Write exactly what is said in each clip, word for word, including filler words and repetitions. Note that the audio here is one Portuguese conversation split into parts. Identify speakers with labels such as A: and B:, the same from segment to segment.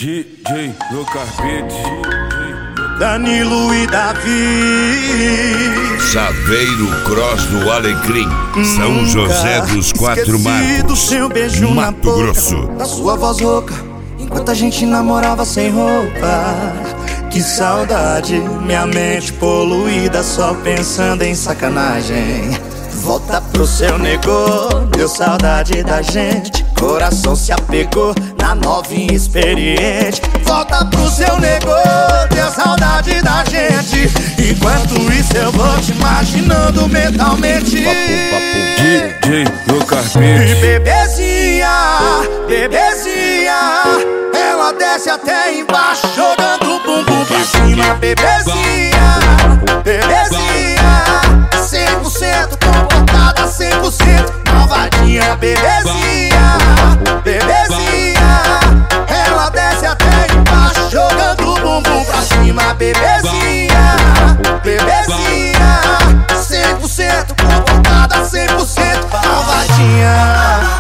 A: D J Lucas Beats,
B: Danilo e Davi.
C: Saveiro Cross do Alecrim, São José dos Quatro Marcos,
B: seu beijo
C: Mato
B: na boca,
C: Grosso.
B: da sua voz rouca, enquanto a gente namorava sem roupa. Que saudade, minha mente poluída, só pensando em sacanagem. Volta pro seu negô, deu saudade da gente. Coração se apegou na novinha experiente. Volta pro seu negô, deu saudade da gente. Enquanto isso eu vou te imaginando mentalmente.
A: D J Lucas
B: E
A: Beats.
B: bebezinha, bebezinha, ela desce até embaixo, jogando o bumbum pra cima. Bebezinha, bebezinha, cem por cento comportada, cem por cento malvadinha. Bebezinha, bebezinha, ela desce até embaixo, jogando o bumbum pra cima. Bebezinha, bebezinha, cem por cento comportada, cem por cento malvadinha.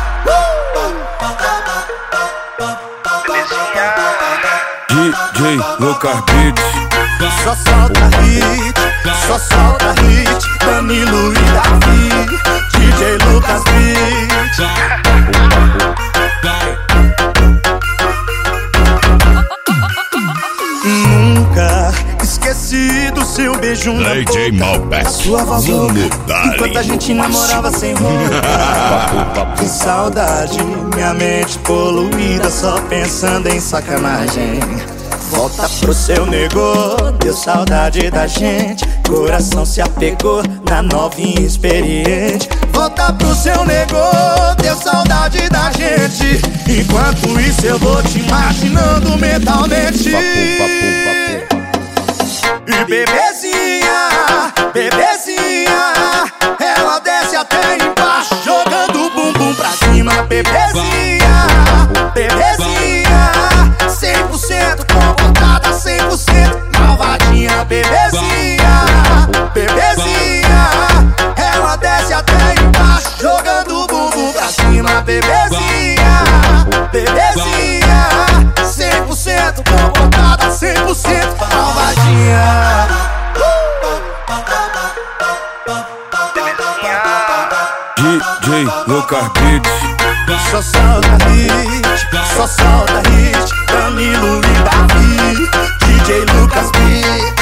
A: D J Lucas Beats.
B: Só solta hit, só solta hit. Danilo e Davi, D J Lucas Beats. Nunca esqueci do seu beijo na
C: D J
B: boca,
C: Malbec,
B: a sua voz rouca, enquanto a gente namorava sem roupa. Que saudade, minha mente poluída, só pensando em sacanagem. Volta pro seu negô, deu saudade da gente. Coração se apegou na novinha experiente. Volta pro seu negô, deu saudade da gente. Enquanto isso eu vou te imaginando mentalmente. E bebezinha, bebezinha, ela desce até embaixo, jogando o bumbum pra cima. Bebezinha, bebezinha, cem por cento comportada, cem por cento malvadinha. Bebezinha, bebezinha, ela desce até embaixo, jogando o bumbum pra cima. Bebezinha, bebezinha, cem por cento comportada, cem por cento malvadinha.
A: D J Lucas Beats.
B: Só solta hit, só solta hit. Danilo e Davi, D J Lucas Beats.